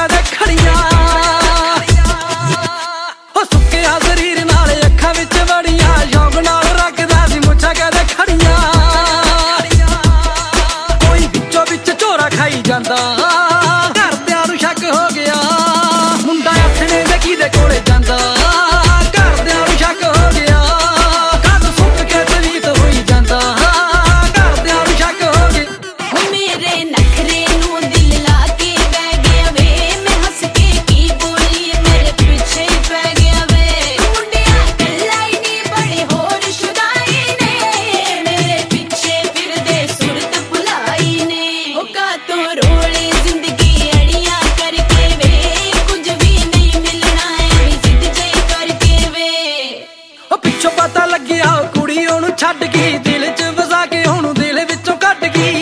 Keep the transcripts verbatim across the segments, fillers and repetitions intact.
कहदे खड़ियां ओ सुक्किया शरीर नाल अखां विच बड़ियां शौक नाल रखदा सी मुछां कहदे खड़ियां कोई विचों विच झोरा खाई जांदा घरदियां नूं शक हो गया मुंडा आथणे दे किहदे कोले जांदा घरदियां नूं शक हो गया कद सुੱਕ के तवीत होई जांदा घरदियां नूं शक हो गया मेरे नखरे नूं दिल ला के बह गया वे मैं हंस के की बोली मेरे पीछे ही पै गया वे मुंडिया कल्ला ही नहीं बड़े होर शुदाई ने मेरे पीछे फिरदे सुरत भुलाई ने ओ का तो रोले जिंदगी अड़ियां करके वे कुछ भी नहीं मिलना है भी जिद जे करके वे ओ पिछों पता लग्या कुड़ी ओनू छड्ड गई दिल च वसा के ओनू दिल विचों कट गई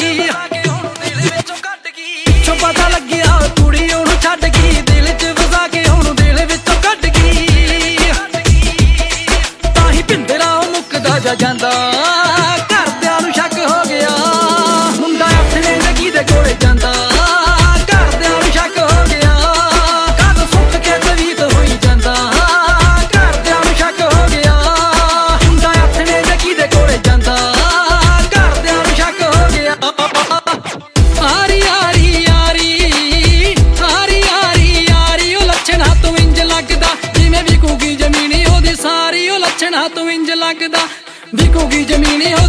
पिछों पता लग्या कुड़ी ओनू छड्ड गई दिल च वसा के ओनू दिल विचों कट गई ताही पिंदरा मुकदा जा जांदा घरदियां नूं शक हो गया मुंडा आथणे दे किहदे कोले जांदा घरदियां नूं शक हो गया कद सुੱਕ के तवीत होई जांदा घरदियां नूं शक हो गया मुंडा आथणे दे किहदे कोले जांदा घरदियां नूं शक हो गया आरी आरी यारी आरी आरी यारी ओ लछਣਾ तूं इंज लगदा जिवें विकूगी जमीनी ओदी सारी ओ लछਣਾ तूं इंज लगदा विकूगी जमीनी